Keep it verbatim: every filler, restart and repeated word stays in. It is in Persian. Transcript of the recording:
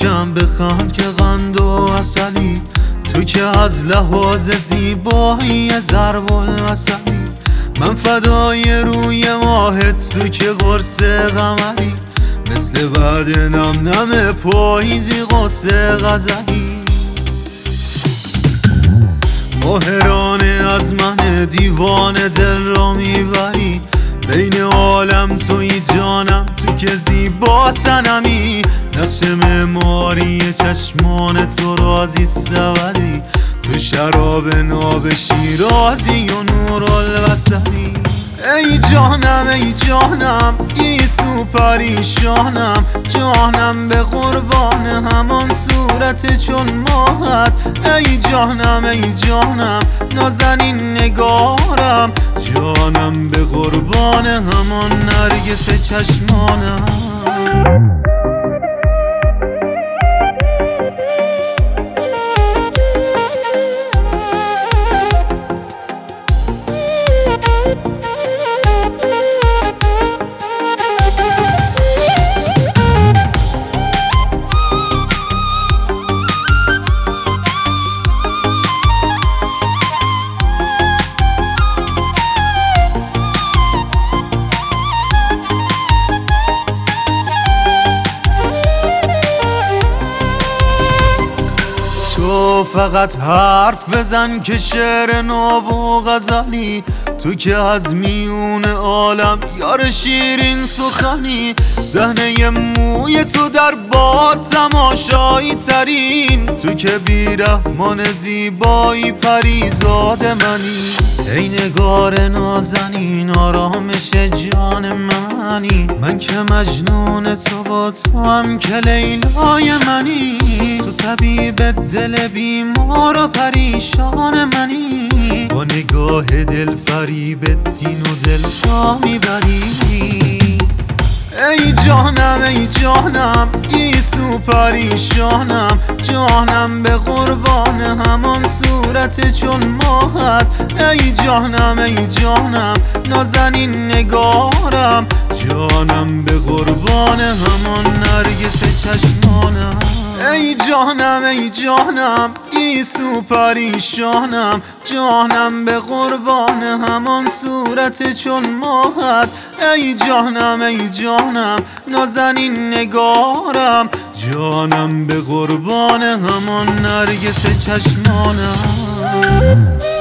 کم بخند که قند و عسلی، تو که از لحاظ زیبایی ضرب المثلی. من فدای روی ماهت، تو که قرص قمری، مثل بعد نم نم پاییزی قصه غزلی. ماهرانه از من دیوانه دل را میبری، بین عالم توی جانم، تو که زیبا صنمی. نقش معماری چشمان تو رازی سوری، تو شراب ناب شیرازی و نور البصری. ای جانم ای جانم گیسو پریشانم، جانم به قربان همان صورت چون ماهت. ای جانم ای جانم نازنین نگارم، جانم به قربان همان نرگس چشمانم. تو فقط حرف بزن که شعر ناب و غزلی، تو که از میون عالم یار شیرین سخنی. صحنه موی تو در باد تماشایی ترین، تو که بیرحمان زیبایی پریزاد منی. ای نگار نازنین آرامش جان منی، من که مجنون تو با تو هم که لیلای منی. تو طبیب دل بیمار و پریشان منی، با نگاه دل فریب دین و دل جا میبری. ای جانم ای جانم گیسو پریشانم، جانم به قربان همان صورت چون ماهت. ای جانم ای جانم نازنین نگارم، جانم به قربان همان نرگس چشمانم. ای جانم ای جانم گیسو پریشانم، جانم به قربان همان صورت چون ماهت. ای جانم ای جانم نازنین نگارم، جانم به قربان همان نرگس چشمانم.